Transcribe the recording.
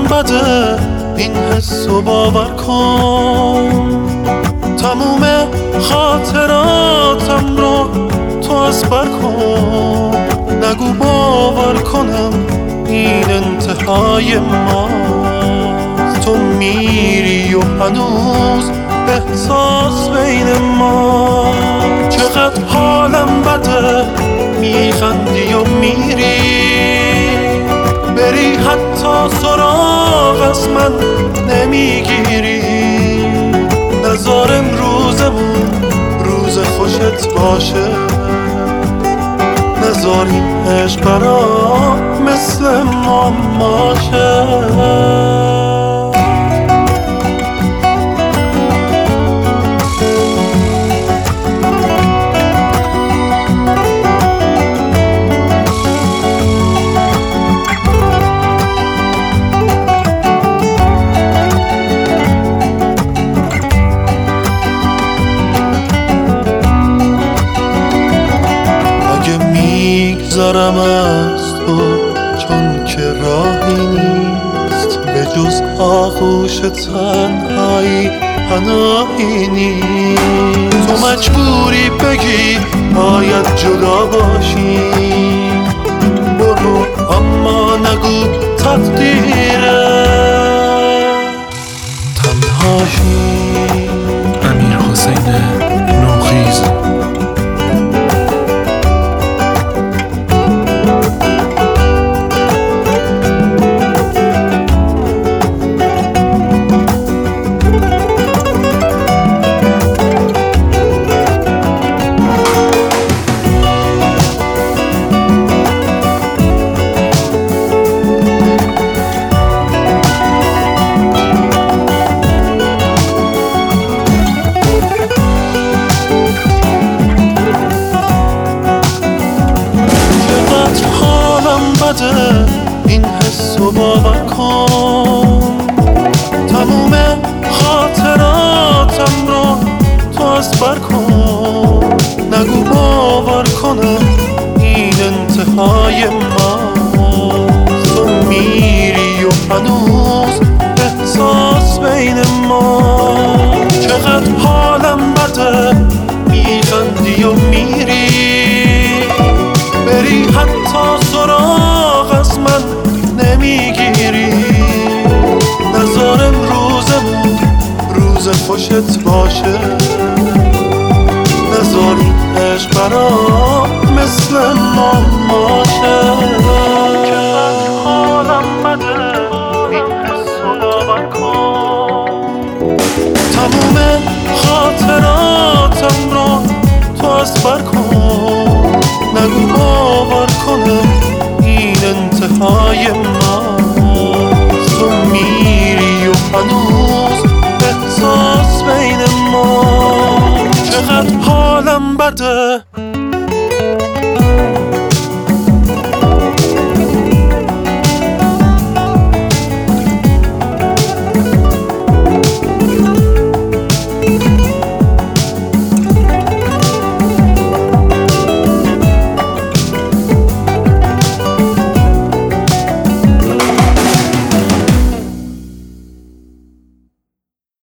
بده این حسو باور کن، تموم خاطراتم رو تو اسپر کن. نگو باور کنم این انتهای ماست، تو میری و هنوز احساس بین ما. چقدر حالم بده میخندی و میری، بری حتی سراغ از من نمیگیری. نذار امروزمون روز خوشت باشه، نذار این عشق برام مثل ماماشه. میگذرم از تو چون که راهی نیست، به جز آغوش تنهایی پناهی نیست. تو مجبوری بگی باید جدا باشیم، برو اما نگو تقدیره تنهاشی. امیر حسین نوخیز. این حسو باور کن، تموم خاطراتم رو تو اسپر کن. نگو باور کنم این انتهای ماست، تو میری و هنوز احساس بین ما. چقدر حالم بده میخندی و میری، بری حتی سراغ از من نمیگیری. نذار امروزمون روز خوشت باشه، نذار این عشق برام مثل ماماشه. چقدر حالم بده این حسو باور کن، تموم خاطراتم رو تو اسپر کن. نگو باور کنم این انتهای ما.